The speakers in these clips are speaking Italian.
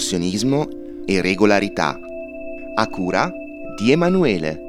escursionismo e regolarità, a cura di Emanuele.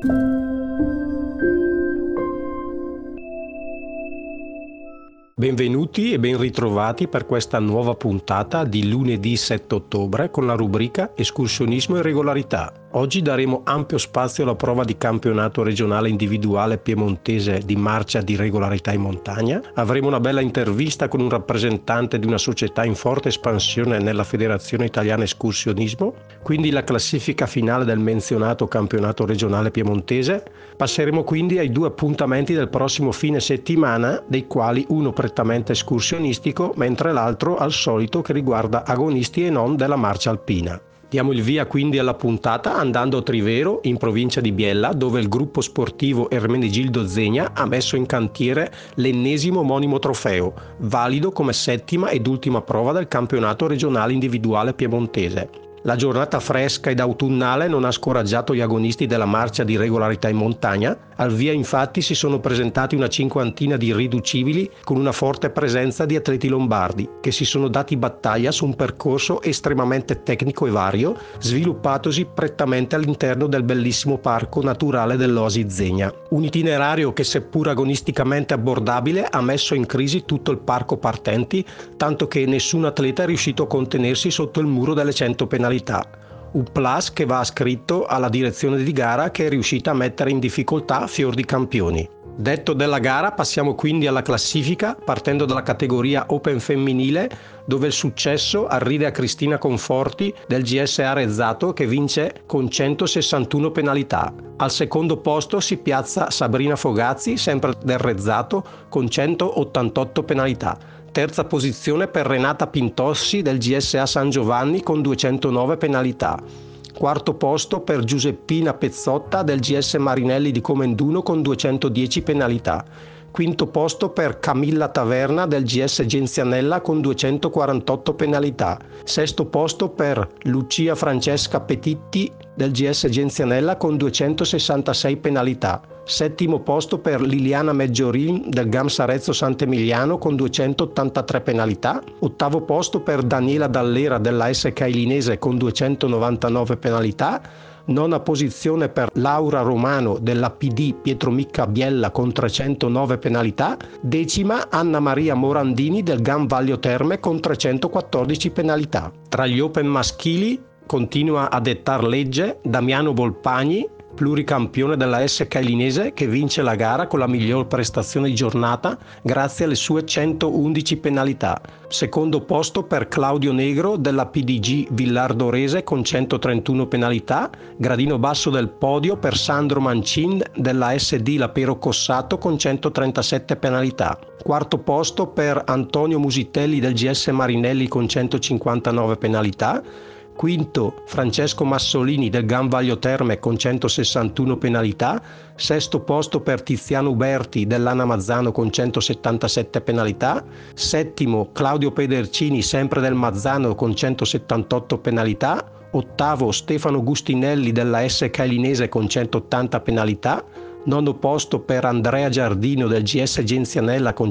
Benvenuti e ben ritrovati per questa nuova puntata di lunedì 7 ottobre con la rubrica Escursionismo e regolarità. Oggi daremo ampio spazio alla prova di campionato regionale individuale piemontese di marcia di regolarità in montagna. Avremo una bella intervista con un rappresentante di una società in forte espansione nella Federazione Italiana Escursionismo, quindi la classifica finale del menzionato campionato regionale piemontese. Passeremo quindi ai due appuntamenti del prossimo fine settimana, dei quali uno prettamente escursionistico, mentre l'altro al solito che riguarda agonisti e non della marcia alpina. Diamo il via quindi alla puntata andando a Trivero, in provincia di Biella, dove il gruppo sportivo Ermenegildo Zegna ha messo in cantiere l'ennesimo omonimo trofeo, valido come settima ed ultima prova del campionato regionale individuale piemontese. La giornata fresca ed autunnale non ha scoraggiato gli agonisti della marcia di regolarità in montagna. Al via infatti si sono presentati una cinquantina di irriducibili con una forte presenza di atleti lombardi che si sono dati battaglia su un percorso estremamente tecnico e vario, sviluppatosi prettamente all'interno del bellissimo parco naturale dell'Oasi Zegna. Un itinerario che, seppur agonisticamente abbordabile, ha messo in crisi tutto il parco partenti, tanto che nessun atleta è riuscito a contenersi sotto il muro delle 100 penalità. Un plus che va ascritto alla direzione di gara, che è riuscita a mettere in difficoltà fior di campioni. Detto della gara, passiamo quindi alla classifica, partendo dalla categoria Open femminile, dove il successo arriva a Cristina Conforti del GSA Rezzato, che vince con 161 penalità. Al secondo posto si piazza Sabrina Fogazzi, sempre del Rezzato, con 188 penalità. Terza posizione per Renata Pintossi del GSA San Giovanni con 209 penalità. Quarto posto per Giuseppina Pezzotta del GS Marinelli di Comenduno con 210 penalità. Quinto posto per Camilla Taverna del GS Genzianella con 248 penalità. Sesto posto per Lucia Francesca Petitti del GS Genzianella con 266 penalità. Settimo posto per Liliana Meggiorin del GAMS Arezzo Sant'Emiliano con 283 penalità. Ottavo posto per Daniela Dallera della SK Ilinese con 299 penalità. Nona posizione per Laura Romano della PD Pietromicca Biella con 309 penalità. Decima Anna Maria Morandini del GAM Vaglio Terme con 314 penalità. Tra gli open maschili continua a dettar legge Damiano Volpagni, pluricampione della SK Ilinese, che vince la gara con la miglior prestazione di giornata grazie alle sue 111 penalità. Secondo posto per Claudio Negro della PDG Villardorese con 131 penalità. Gradino basso del podio per Sandro Mancin della SD Lapero Cossato con 137 penalità. Quarto posto per Antonio Musitelli del GS Marinelli con 159 penalità. Quinto Francesco Massolini del GAM Vaglio Terme con 161 penalità. Sesto posto per Tiziano Uberti dell'Ana Mazzano con 177 penalità. Settimo Claudio Pedercini sempre del Mazzano con 178 penalità. Ottavo Stefano Gustinelli della SK Ilinese con 180 penalità. Nono posto per Andrea Giardino del GS Genzianella con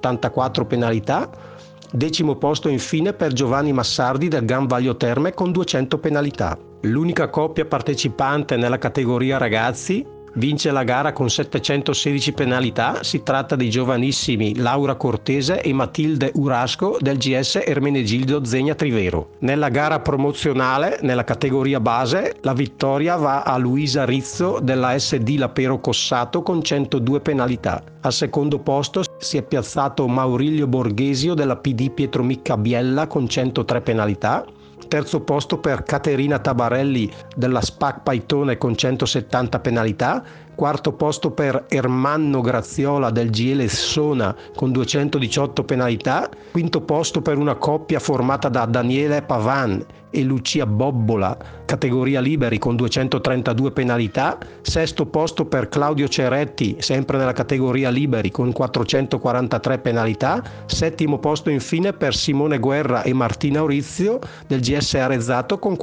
184 penalità. Decimo posto infine per Giovanni Massardi del GAM Vaglio Terme con 200 penalità. L'unica coppia partecipante nella categoria ragazzi vince la gara con 716 penalità. Si tratta dei giovanissimi Laura Cortese e Matilde Urasco del GS Ermenegildo Zegna Trivero. Nella gara promozionale, nella categoria base, la vittoria va a Luisa Rizzo della SD Lapero Cossato con 102 penalità. Al secondo posto si è piazzato Maurilio Borghesio della PD Pietromicca Biella con 103 penalità. Terzo posto per Caterina Tabarelli della SPAC Paitone con 170 penalità. Quarto posto per Ermanno Graziola del GL Sona con 218 penalità. Quinto posto per una coppia formata da Daniele Pavan e Lucia Bobbola, categoria liberi con 232 penalità. Sesto posto per Claudio Ceretti, sempre nella categoria liberi con 443 penalità. Settimo posto infine per Simone Guerra e Martina Aurizio del GS Arezzato con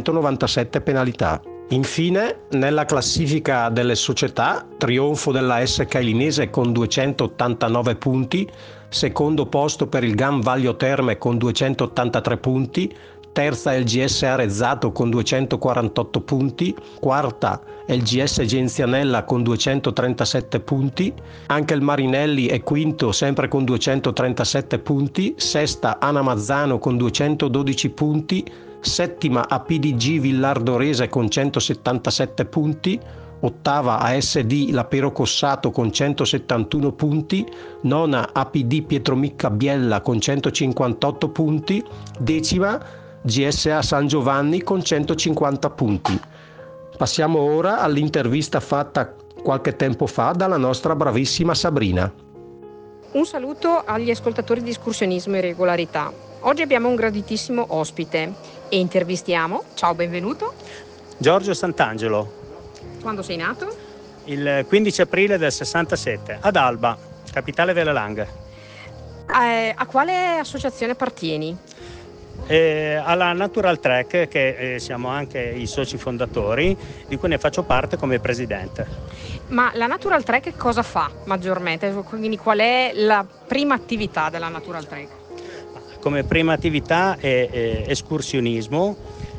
497 penalità. Infine, nella classifica delle società, trionfo della SK Ilinese con 289 punti, secondo posto per il GAM Vaglio Terme con 283 punti, terza è il GS Arezzato con 248 punti, quarta è il GS Genzianella con 237 punti, anche il Marinelli è quinto sempre con 237 punti, sesta Ana Mazzano con 212 punti, settima APDG Villardorese con 177 punti, ottava ASD La Pero Cossato con 171 punti, nona APD Pietromicca Biella con 158 punti, decima GSA San Giovanni con 150 punti. Passiamo ora all'intervista fatta qualche tempo fa dalla nostra bravissima Sabrina. Un saluto agli ascoltatori di Escursionismo e Regolarità. Oggi abbiamo un graditissimo ospite e intervistiamo, ciao, benvenuto, Giorgio Sant'Angelo. Quando sei nato? Il 15 aprile del 67, ad Alba, capitale delle Langhe. A quale associazione appartieni? Alla Natural Trek, che siamo anche i soci fondatori, di cui ne faccio parte come presidente. Ma la Natural Trek cosa fa maggiormente? Quindi qual è la prima attività della Natural Trek? Come prima attività è escursionismo,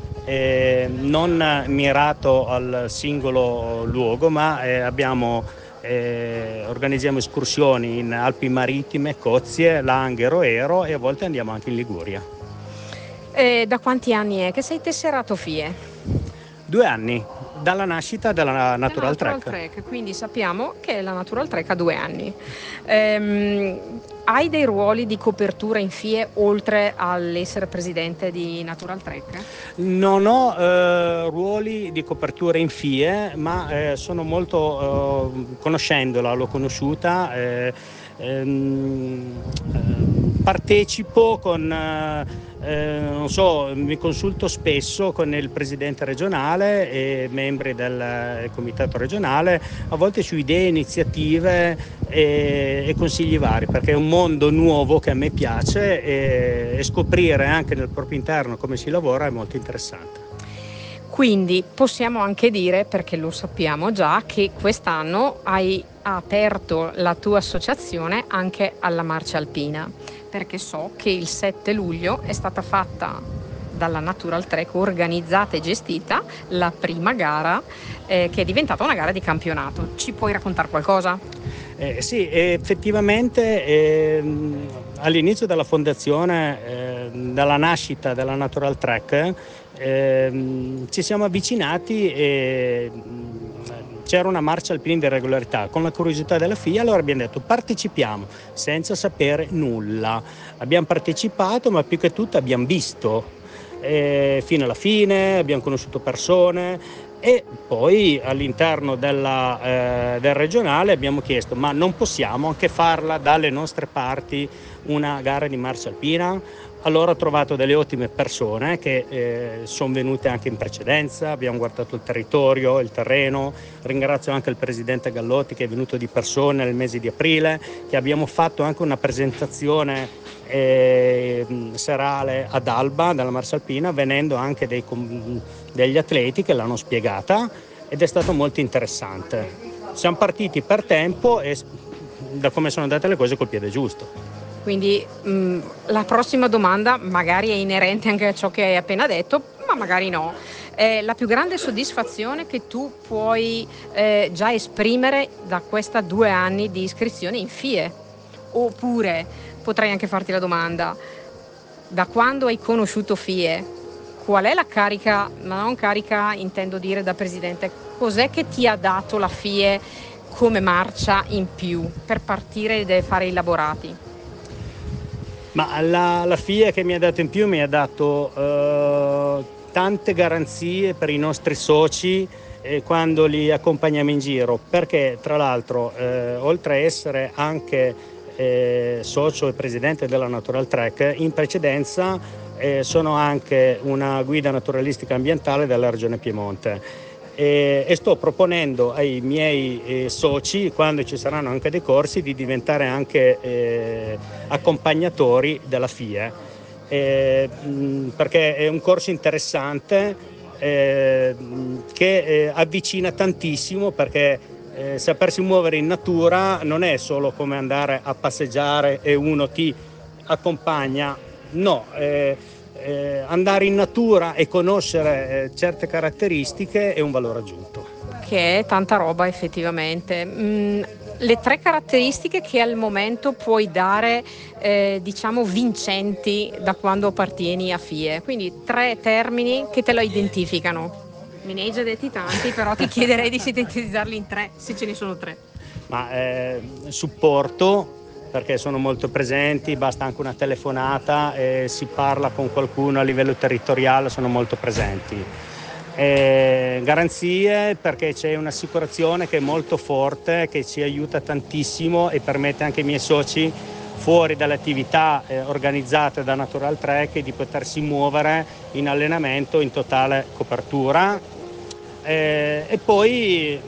non mirato al singolo luogo, ma organizziamo escursioni in Alpi Marittime, Cozie, Langhe, Roero e a volte andiamo anche in Liguria. Da quanti anni è che sei tesserato FIE? 2 anni, dalla nascita della Natural Trek. Quindi sappiamo che la Natural Trek ha 2 anni. Hai dei ruoli di copertura in FIE oltre all'essere presidente di Natural Trek? Non ho ruoli di copertura in FIE, ma sono molto, conoscendola, l'ho conosciuta, partecipo con... non so, mi consulto spesso con il presidente regionale e membri del comitato regionale, a volte su idee, iniziative e consigli vari, perché è un mondo nuovo che a me piace e scoprire anche nel proprio interno come si lavora è molto interessante. Quindi possiamo anche dire, perché lo sappiamo già, che quest'anno hai aperto la tua associazione anche alla marcia alpina, perché so che il 7 luglio è stata fatta dalla Natural Trek, organizzata e gestita, la prima gara che è diventata una gara di campionato. Ci puoi raccontare qualcosa? Sì, effettivamente all'inizio della fondazione, dalla nascita della Natural Trek, ci siamo avvicinati e c'era una marcia alpina di regolarità. Con la curiosità della FIA allora abbiamo detto partecipiamo senza sapere nulla. Abbiamo partecipato, ma più che tutto abbiamo visto fino alla fine, abbiamo conosciuto persone e poi all'interno del regionale abbiamo chiesto ma non possiamo anche farla dalle nostre parti una gara di marcia alpina? Allora ho trovato delle ottime persone che sono venute anche in precedenza, abbiamo guardato il territorio, il terreno, ringrazio anche il presidente Gallotti che è venuto di persona nel mese di aprile, che abbiamo fatto anche una presentazione serale ad Alba della marcia alpina, venendo anche degli atleti che l'hanno spiegata ed è stato molto interessante. Siamo partiti per tempo e da come sono andate le cose col piede giusto. Quindi la prossima domanda magari è inerente anche a ciò che hai appena detto, ma magari no. La più grande soddisfazione che tu puoi già esprimere da questa 2 anni di iscrizione in FIE? Oppure potrei anche farti la domanda, da quando hai conosciuto FIE, qual è la carica, ma non carica intendo dire da presidente, cos'è che ti ha dato la FIE come marcia in più per partire e fare i laborati? Ma la FIA che mi ha dato in più mi ha dato tante garanzie per i nostri soci quando li accompagniamo in giro, perché tra l'altro oltre a essere anche socio e presidente della Natural Trek, in precedenza sono anche una guida naturalistica ambientale della Regione Piemonte. E sto proponendo ai miei soci, quando ci saranno anche dei corsi, di diventare anche accompagnatori della FIE, perché è un corso interessante che avvicina tantissimo, perché sapersi muovere in natura non è solo come andare a passeggiare e uno ti accompagna, no, andare in natura e conoscere certe caratteristiche è un valore aggiunto. Che è tanta roba effettivamente. Le 3 caratteristiche che al momento puoi dare, diciamo, vincenti da quando appartieni a FIE, quindi 3 termini che te lo identificano. Me ne hai già detti tanti, però ti chiederei di sintetizzarli in 3, se ce ne sono 3. Ma supporto, perché sono molto presenti, basta anche una telefonata e si parla con qualcuno a livello territoriale, sono molto presenti. Garanzie, perché c'è un'assicurazione che è molto forte, che ci aiuta tantissimo e permette anche ai miei soci, fuori dalle attività organizzate da Natural Trek, di potersi muovere in allenamento in totale copertura. E poi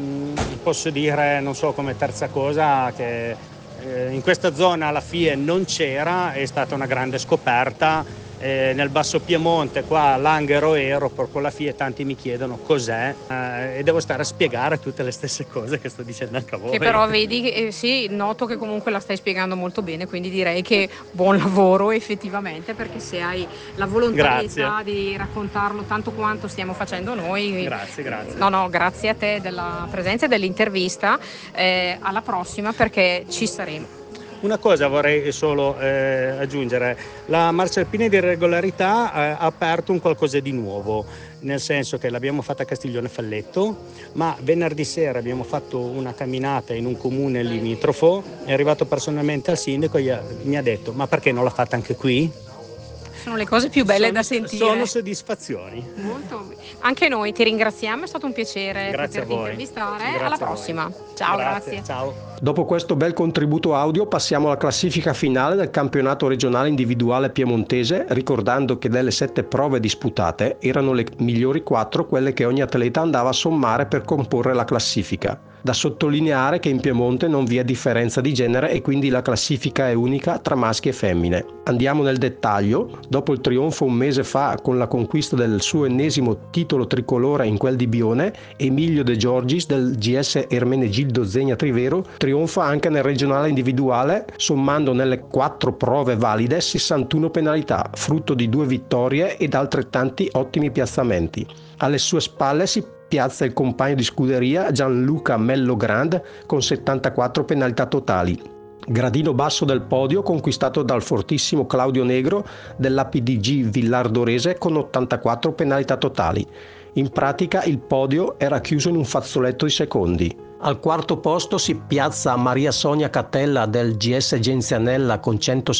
posso dire, non so, come terza cosa, che in questa zona la FIE non c'era, è stata una grande scoperta. Nel Basso Piemonte, qua Langhero ero, con la FIE tanti mi chiedono cos'è, e devo stare a spiegare tutte le stesse cose che sto dicendo anche a voi. Che però vedi, sì, noto che comunque la stai spiegando molto bene, quindi direi che buon lavoro effettivamente, perché se hai la volontarietà di raccontarlo tanto quanto stiamo facendo noi. Grazie. No, grazie a te della presenza e dell'intervista. Alla prossima, perché ci saremo. Una cosa vorrei solo aggiungere: la Marcia Alpina di Regolarità ha aperto un qualcosa di nuovo, nel senso che l'abbiamo fatta a Castiglione Falletto, ma venerdì sera abbiamo fatto una camminata in un comune limitrofo. È arrivato personalmente al sindaco e mi ha detto: ma perché non l'ha fatta anche qui? Sono le cose più belle da sentire. Sono soddisfazioni. Molto. Anche noi ti ringraziamo, è stato un piacere poterti intervistare. Grazie alla prossima. Ciao, grazie. Ciao. Dopo questo bel contributo audio passiamo alla classifica finale del campionato regionale individuale piemontese, ricordando che delle 7 prove disputate erano le migliori 4 quelle che ogni atleta andava a sommare per comporre la classifica. Da sottolineare che in Piemonte non vi è differenza di genere e quindi la classifica è unica tra maschi e femmine. Andiamo nel dettaglio. Dopo il trionfo un mese fa con la conquista del suo ennesimo titolo tricolore in quel di Bione, Emilio De Giorgis del GS Ermenegildo Zegna Trivero trionfa anche nel regionale individuale, sommando nelle 4 prove valide 61 penalità, frutto di 2 vittorie ed altrettanti ottimi piazzamenti. Alle sue spalle si piazza il compagno di scuderia Gianluca Mello Grand con 74 penalità totali. Gradino basso del podio conquistato dal fortissimo Claudio Negro dell'APDG Villardorese con 84 penalità totali. In pratica il podio era chiuso in un fazzoletto di secondi. Al quarto posto si piazza Maria Sonia Catella del GS Genzianella con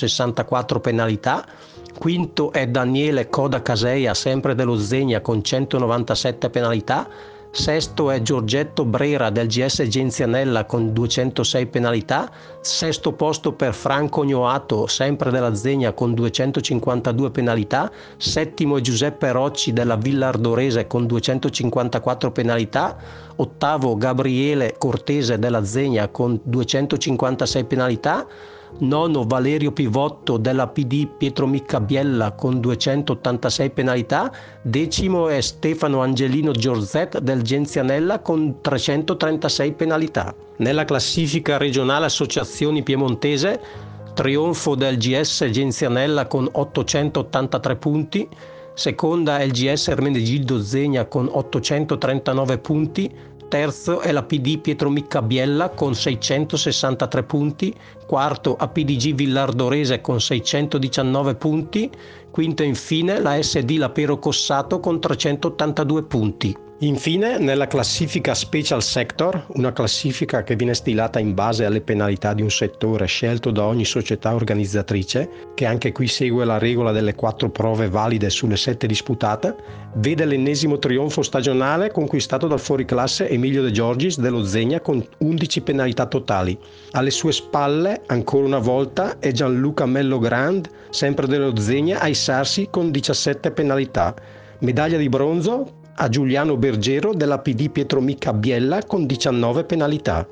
164 penalità. Quinto è Daniele Coda Caseia, sempre dello Zegna, con 197 penalità. Sesto è Giorgetto Brera del GS Genzianella con 206 penalità. Sesto posto per Franco Gnoato, sempre della Zegna, con 252 penalità. Settimo è Giuseppe Rocci della Villardorese con 254 penalità. Ottavo Gabriele Cortese della Zegna con 256 penalità. Nono Valerio Pivotto della PD Pietro Miccabiella con 286 penalità. Decimo è Stefano Angelino Giorgette del Genzianella con 336 penalità. Nella classifica regionale associazioni piemontese, trionfo del GS Genzianella con 883 punti, seconda è il GS Ermenegildo Zegna con 839 punti, terzo è la PD Pietro Miccabiella con 663 punti, quarto APDG Villardorese con 619 punti, quinto infine la SD Lapero Cossato con 382 punti. Infine, nella classifica Special Sector, una classifica che viene stilata in base alle penalità di un settore scelto da ogni società organizzatrice, che anche qui segue la regola delle 4 prove valide sulle 7 disputate, vede l'ennesimo trionfo stagionale conquistato dal fuoriclasse Emilio De Giorgis dello Zegna con 11 penalità totali. Alle sue spalle, ancora una volta, è Gianluca Mello Grand, sempre dello Zegna, a issarsi con 17 penalità. Medaglia di bronzo a Giuliano Bergero della PD Pietro Miccabiella con 19 penalità.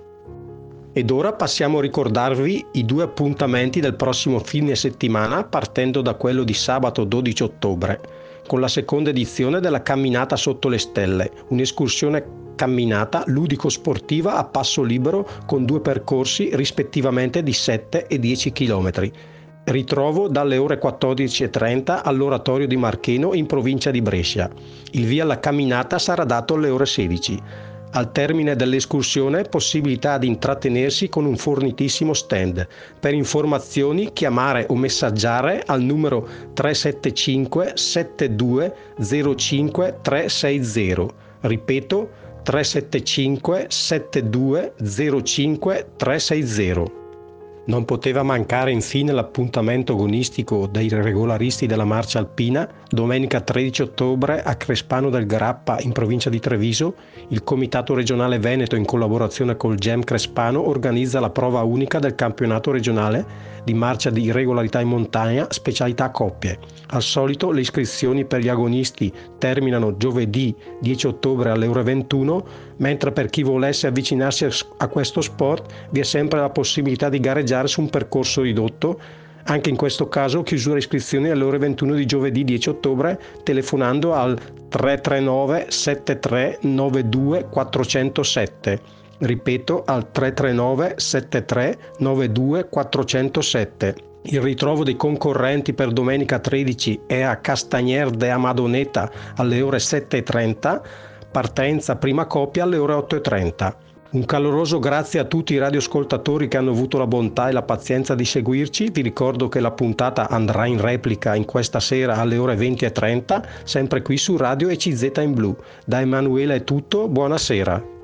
Ed ora passiamo a ricordarvi i 2 appuntamenti del prossimo fine settimana, partendo da quello di sabato 12 ottobre, con la seconda edizione della Camminata sotto le stelle, un'escursione camminata ludico-sportiva a passo libero con 2 percorsi rispettivamente di 7 e 10 km. Ritrovo dalle ore 14:30 all'Oratorio di Marcheno in provincia di Brescia. Il via alla camminata sarà dato alle ore 16. Al termine dell'escursione possibilità di intrattenersi con un fornitissimo stand. Per informazioni chiamare o messaggiare al numero 375 72 05 360. Ripeto 375 72 05 360. Non poteva mancare infine l'appuntamento agonistico dei regolaristi della marcia alpina. Domenica 13 ottobre a Crespano del Grappa in provincia di Treviso il Comitato Regionale Veneto in collaborazione col GEM Crespano organizza la prova unica del campionato regionale di marcia di regolarità in montagna specialità coppie. Al solito le iscrizioni per gli agonisti terminano giovedì 10 ottobre alle ore 21, mentre per chi volesse avvicinarsi a questo sport vi è sempre la possibilità di gareggiare su un percorso ridotto. Anche in questo caso chiusura iscrizioni alle ore 21 di giovedì 10 ottobre telefonando al 339 73 92 407. Ripeto al 339 73 92 407. Il ritrovo dei concorrenti per domenica 13 è a Castagner de Amadoneta alle ore 7:30, partenza prima coppia alle ore 8:30. Un caloroso grazie a tutti i radioascoltatori che hanno avuto la bontà e la pazienza di seguirci. Vi ricordo che la puntata andrà in replica in questa sera alle ore 20:30, sempre qui su Radio ECZ in Blu. Da Emanuele è tutto, buonasera.